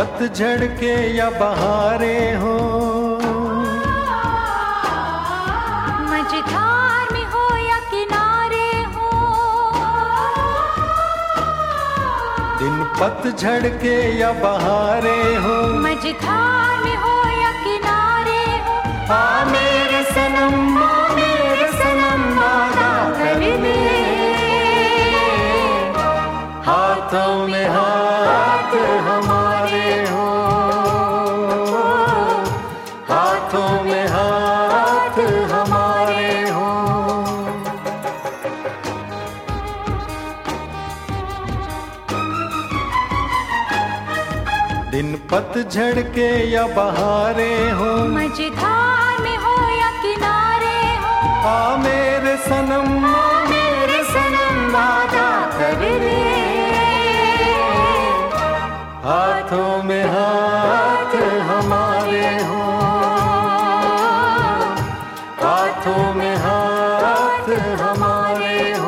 पतझड़ के या बहारें हो, मझधार में हो या किनारे हो, दिन पतझड़ के या बहारें हो, मझधार में हो या किनारे हो। आ मेरे सनम, आ मेरे सनम वादा कर ले, हाथों में हाथ हमारे हो, हाथों में हाथ हमारे हो। दिन पतझड़ के या बहारें हो, मझधार में हो या किनारे हो, आ मेरे सनम, आ मेरे सनम वादा कर ले, हाथों में हाथ हमारे हो, हाथों में हाथ हमारे हो।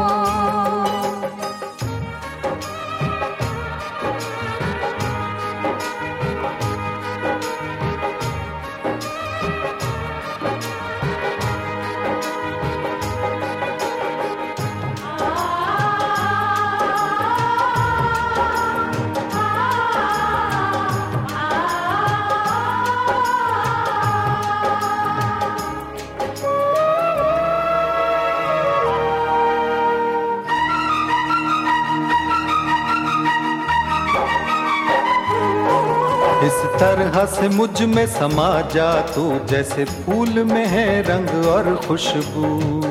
इस तरह से मुझ में समा जा तू, जैसे फूल में है रंग और खुशबू।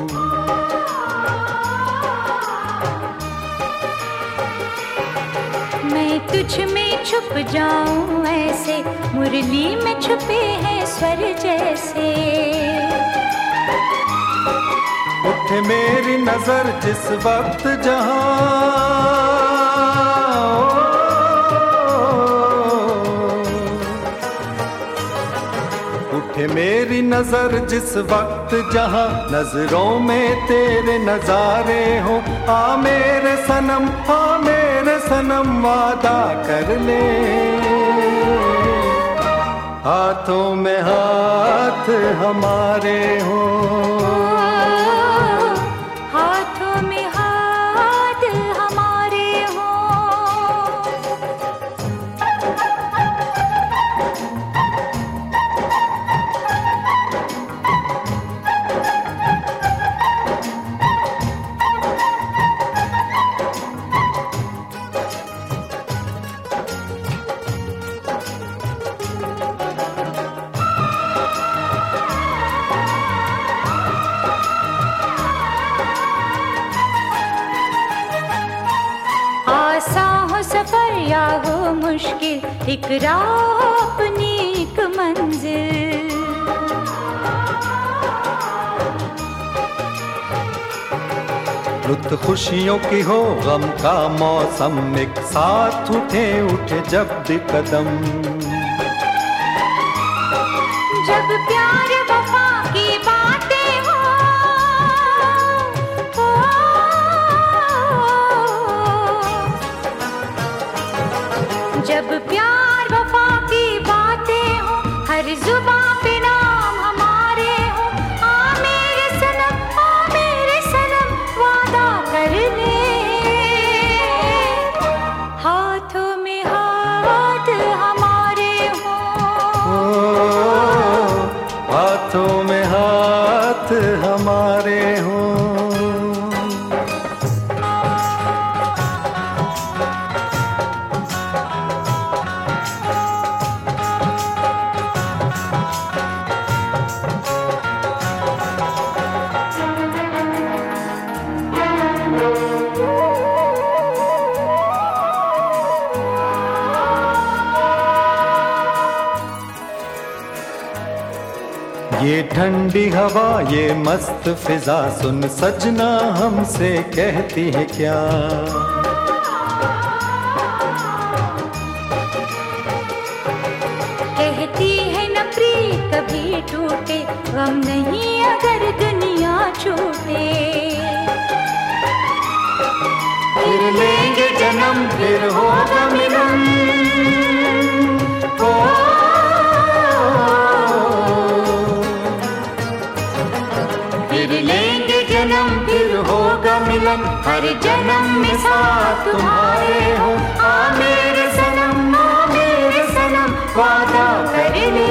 मैं तुझ में छुप जाऊं ऐसे, मुरली में छुपे हैं स्वर जैसे। उठे मेरी नजर जिस वक्त जहां, उठे मेरी नजर जिस वक्त जहां, नजरों में तेरे नजारे हो। आ मेरे सनम, आ मेरे सनम वादा कर ले, हाथों में हाथ हमारे हो, हाथों में हाथ हमारे हो। आसान हो सफर या हो मुश्किल, एक राह अपनी एक मंजिल। रुत खुशियों की हो गम का मौसम, एक साथ उठे उठे जब भी कदम। जब प्यार वफा की बातें हो, जब प्यार वफा की बातें हो, हर जुबां पे नाम हमारे हो। आ मेरे सनम, आ मेरे सनम वादा कर ले, हाथों में हाथ हमारे हो, हाथों में हाथ हमारे हो। ये ठंडी हवा, ये मस्त फिजा, सुन सजना हमसे कहती है क्या। कहती है न प्रीत कभी टूटे, गम नहीं अगर दुनिया छूटे। फिर लेंगे जन्म, फिर होगा मिलन, साथ तुम्हारे हो। आ मेरे सनम, आ मेरे सनम, वादा कर ले।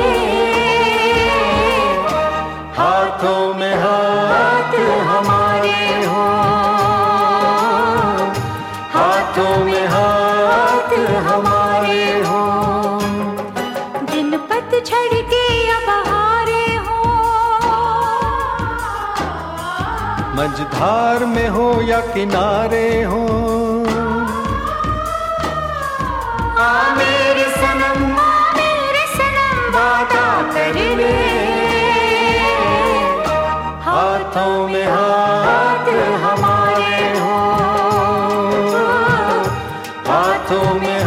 हाथों में हाथ हमारे हो, हाथों में हाथ हमारे हो। दिन पतझड़ के या बहारे हो, मझधार में हो या किनारे हो। आ मेरे सनम, आ मेरे सनम, वादा कर ले। हाथों में हाथ हमारे हो, हाथों में